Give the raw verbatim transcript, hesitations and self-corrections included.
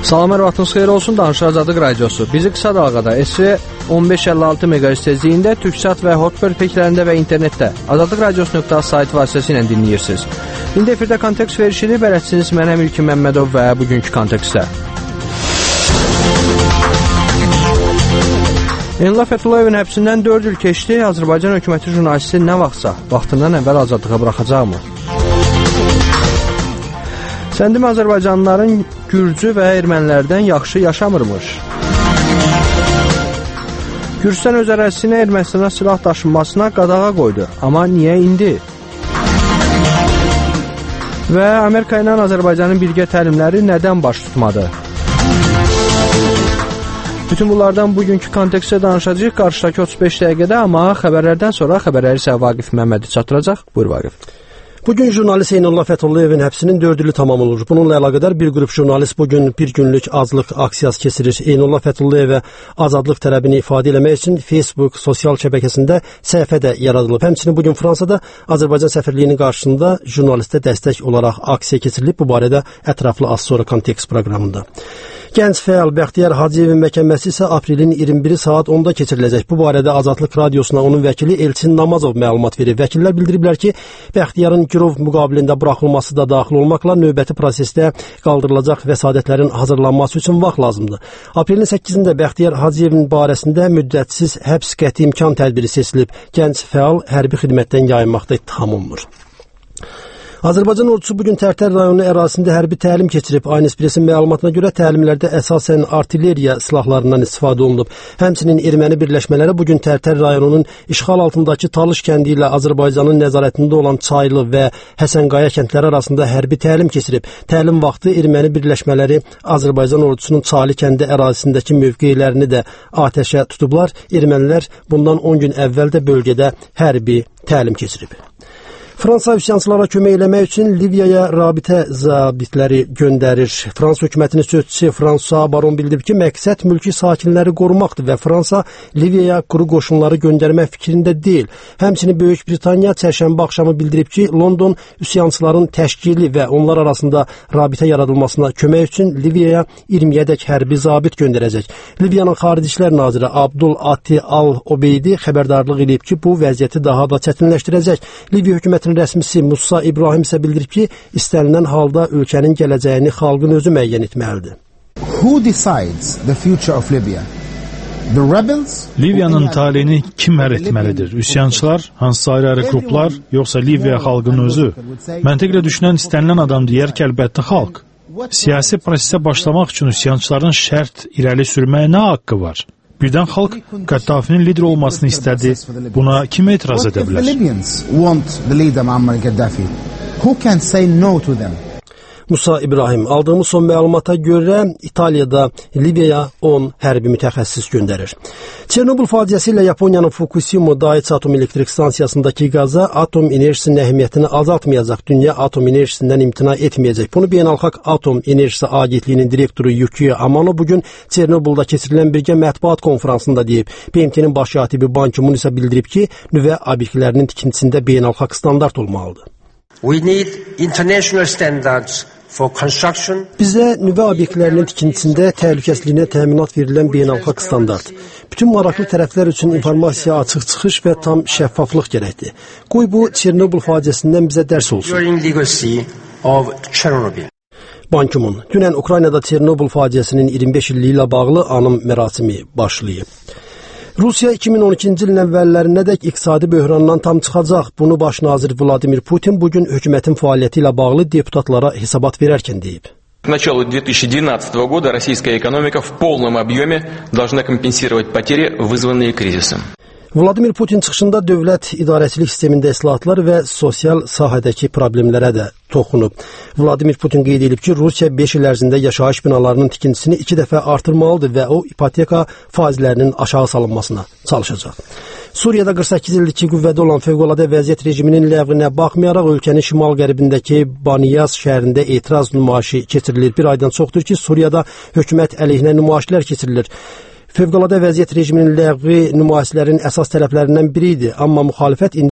Salam, hər vaxtınız xeyir olsun. Danışıq Azadlıq Radiosu. Bizi qısa dalğada S V on beş əlli altı meqahertz tezliyində, Türksat və Hotbird peklərində və internetdə azadlıq radiosu nöqtə az sayt vasitəsilə dinləyirsiniz. İndi efirdə kontekst verişini bələdçiniz mənəm İlkin Məmmədov və bugünkü kontekstdə. Elnur Fətullayevin həbsindən dörd il keçdi. Azərbaycan hökuməti jurnalisti nə vaxtsa vaxtından əvvəl azadlığa buraxacaqmı? Səndim Azərbaycanlıların Gürcü və ermənilərdən yaxşı yaşamırmış. Gürcüstan öz ərazisinə Ermənistana silah daşınmasına qadağa qoydu. Amma niyə indi? Və Amerika ilə Azərbaycanın birgə təlimləri nədən baş tutmadı? Bütün bunlardan bugünkü kontekstdə danışacağıq qarşıdakı otuz beş dəqiqədə, amma xəbərlərdən sonra xəbərləri isə Vaqif Məmmədi çatdıracaq. Buyur Vaqif. Bugün jurnalist Elnur Fətullayevin həbsinin dörd ili tamam olur. Bununla əlaqədar bir qrup jurnalist bugün bir günlük azlıq aksiyası keçirir. Elnur Fətullayevə azadlıq tələbini ifadə eləmək üçün Facebook sosial şəbəkəsində səhifə də yaradılıb. Həmçinin bugün Fransada Azərbaycan səfirliyinin qarşısında jurnalistə dəstək olaraq aksiya keçirilib. Bu barədə ətraflı az sonra kontekst proqramında. Gənc fəal Bəxtiyar Hacıyevin məhkəməsi isə aprelin iyirmi biri saat onda keçiriləcək. Bu barədə Azadlıq Radiosuna onun vəkili Elçin Namazov məlumat verir. Vəkillər bildiriblər ki, Bəxtiyarın girov müqabilində buraxılması da daxil olmaqla növbəti prosesdə qaldırılacaq vəsadətlərin hazırlanması üçün vaxt lazımdır. Aprelin səkkizində Bəxtiyar Hacıyevin barəsində müddətsiz həbs qəti imkan tədbiri seçilib. Gənc fəal hərbi xidmətdən yayınmaqda ittiham olunur. Azərbaycan ordusu bugün Tərtər rayonu ərazisində hərbi təlim keçirib. Aynı Expressin məlumatına görə təlimlərdə əsasən artilleriya silahlarından istifadə olunub. Həmçinin erməni birləşmələri bugün Tərtər rayonunun işğal altındakı Talış kəndi ilə Azərbaycanın nəzarətində olan Çaylı və Həsənqaya kəndləri arasında hərbi təlim keçirib. Təlim vaxtı erməni birləşmələri Azərbaycan ordusunun Çaylı kəndi ərazisindəki mövqelərini də atəşə tutublar. Ermənilər bundan on gün əvvəl də bölgədə hərbi təlim keçirib. Fransa üsyançılara kömək eləmək üçün Liviyaya rabitə zabitləri göndərir. Fransa hökumətinin sözçüsü Fransa Baron bildirib ki, məqsəd mülki sakinləri qorumaqdır və Fransa Liviyaya quru qoşunları göndərmək fikrində deyil. Həmçinin Böyük Britaniya çərşənbə axşamı bildirib ki, London üsyançıların təşkili və onlar arasında rabitə yaradılmasına kömək üçün Liviyaya iyirmiyədək hərbi zabit göndərəcək. Liviyanın Xarici İşlər naziri Abdul Ati Al-Obeydi xəbərdarlıq edib ki, bu vəziyyəti daha da çətinləşdirəcək. Liviya hökuməti rəsmisi Musa İbrahim isə bildirib ki, istənilən halda ölkənin gələcəyini xalqın özü müəyyən etməlidir. Who decides the future of Libya? The rebels? Liviyanın taleyini kim həll etməlidir? Üsyançılar, hansısa ayrı-ayrı qruplar, yoxsa Liviya xalqının özü? Məntiqlə düşünən istənilən adam deyər ki, əlbəttə xalq. Siyasi prosesə başlamaq üçün üsyançıların şərt irəli sürməyə nə haqqı var? Birdən xalq Qəddafinin lider olmasını istədi. Buna kim etiraz edə bilər? Musa İbrahim, aldığımız son məlumata görə İtaliyada Liviyaya on hərbi mütəxəssis göndərir. Çernobıl faciəsi ilə Yaponiyanın Fukushima Daiichi Atom Elektrik Stansiyasındakı qaza atom enerjisinin əhəmiyyətini azaltmayacaq. Dünya atom enerjisindən imtina etməyəcək. Bunu Beynəlxalq Atom Enerjisi Agentliyinin direktoru Yukiya Amano bugün Çernobılda keçirilən birgə mətbuat konfransında deyib. B M T-nin baş katibi Ban Ki-moon isə bildirib ki, nüvə obyektlərinin tikintisində beynəlxalq standart olmalıdır. We need international standards. Bizə nüvə obyektlərinin tikintisində təhlükəsizliyinə təminat verilən beynəlxalq standart. Bütün maraqlı tərəflər üçün informasiya açıq çıxış və tam şəffaflıq gərəkdir. Qoy bu Çernobıl faciəsindən bizə dərs olsun. Ban Ki-moon, dünən Ukraynada Çernobıl faciəsinin iyirmi beş illiyi ilə bağlı anım mərasimi başlayıb. Rusiya iki min on ikinci ilin əvvəllərindək iqtisadi böhrandan tam çıxacaq. Bunu baş nazir Vladimir Putin bugün hökumətin fəaliyyəti ilə bağlı deputatlara hesabat verərkən deyib. К началу две тысячи двенадцатого года российская экономика в полном объеме должна компенсировать потери, вызванные кризисом. Vladimir Putin çıxışında dövlət idarəçilik sistemində islahatlar və sosial sahədəki problemlərə də toxunub. Vladimir Putin qeyd edib ki, Rusiya beş il ərzində yaşayış binalarının tikintisini iki dəfə artırmalıdır və o ipoteka faizlərinin aşağı salınmasına çalışacaq. Suriyada qırx səkkiz ildir ki, qüvvədə olan fövqəladə vəziyyət rejiminin ləğvinə baxmayaraq ölkənin şimal-qərbindəki Baniyas şəhərində etiraz nümayişi keçirilir. Bir aydan çoxdur ki, Suriyada hökumət əleyhinə nümayişlər keçirilir. Fövqəladə vəziyyət rejiminin ləğvi nümayişlərin əsas tələblərindən biri idi, amma müxalifət indi